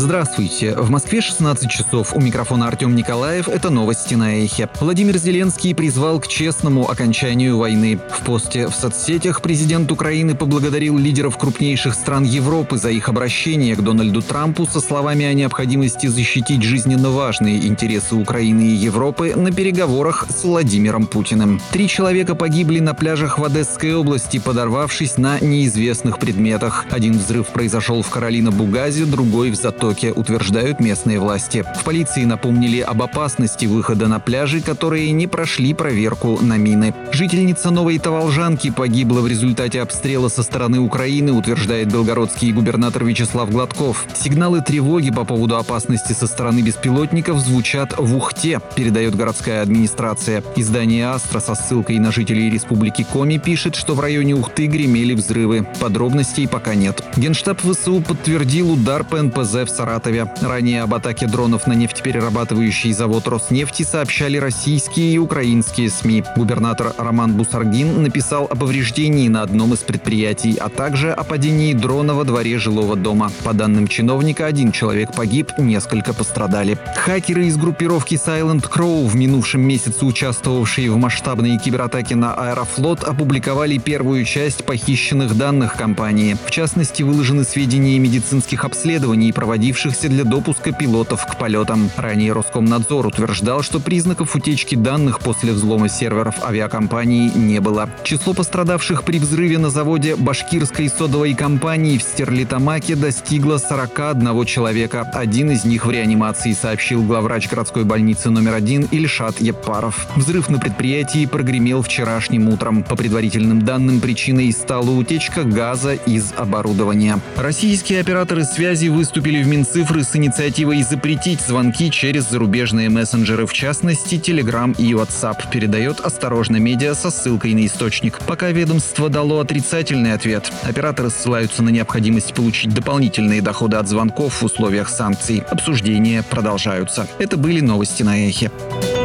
Здравствуйте. В Москве 16 часов. У микрофона Артем Николаев. Это новости на Эхе. Владимир Зеленский призвал к честному окончанию войны. В посте в соцсетях президент Украины поблагодарил лидеров крупнейших стран Европы за их обращение к Дональду Трампу со словами о необходимости защитить жизненно важные интересы Украины и Европы на переговорах с Владимиром Путиным. 3 человека погибли на пляжах в Одесской области, подорвавшись на неизвестных предметах. Один взрыв произошел в Каролино-Бугазе, другой в Затоке, утверждают местные власти. В полиции напомнили об опасности выхода на пляжи, которые не прошли проверку на мины. Жительница Новой Таволжанки погибла в результате обстрела со стороны Украины, утверждает белгородский губернатор Вячеслав Гладков. Сигналы тревоги по поводу опасности со стороны беспилотников звучат в Ухте, передает городская администрация. Издание «Астра» со ссылкой на жителей республики Коми пишет, что в районе Ухты гремели взрывы. Подробностей пока нет. Генштаб ВСУ подтвердил удар по НПЗ в Саратове. Ранее об атаке дронов на нефтеперерабатывающий завод «Роснефти» сообщали российские и украинские СМИ. Губернатор Роман Бусаргин написал о повреждении на одном из предприятий, а также о падении дрона во дворе жилого дома. По данным чиновника, 1 человек погиб, несколько пострадали. Хакеры из группировки Silent Crow, в минувшем месяце участвовавшие в масштабной кибератаке на Аэрофлот, опубликовали первую часть похищенных данных компании. В частности, выложены сведения медицинских обследований, проводившихся для допуска пилотов к полетам. Ранее Роскомнадзор утверждал, что признаков утечки данных после взлома серверов авиакомпании не было. Число пострадавших при взрыве на заводе башкирской содовой компании в Стерлитамаке достигло 41 человека. Один из них в реанимации, сообщил главврач городской больницы номер 1 Ильшат Еппаров. Взрыв на предприятии прогремел вчерашним утром. По предварительным данным, причиной стала утечка газа из оборудования. Российские операторы связи выступили в Минцифры с инициативой запретить звонки через зарубежные мессенджеры, в частности, Telegram и WhatsApp, передает «Осторожно медиа» со ссылкой на источник. Пока ведомство дало отрицательный ответ. Операторы ссылаются на необходимость получить дополнительные доходы от звонков в условиях санкций. Обсуждения продолжаются. Это были новости на Эхе.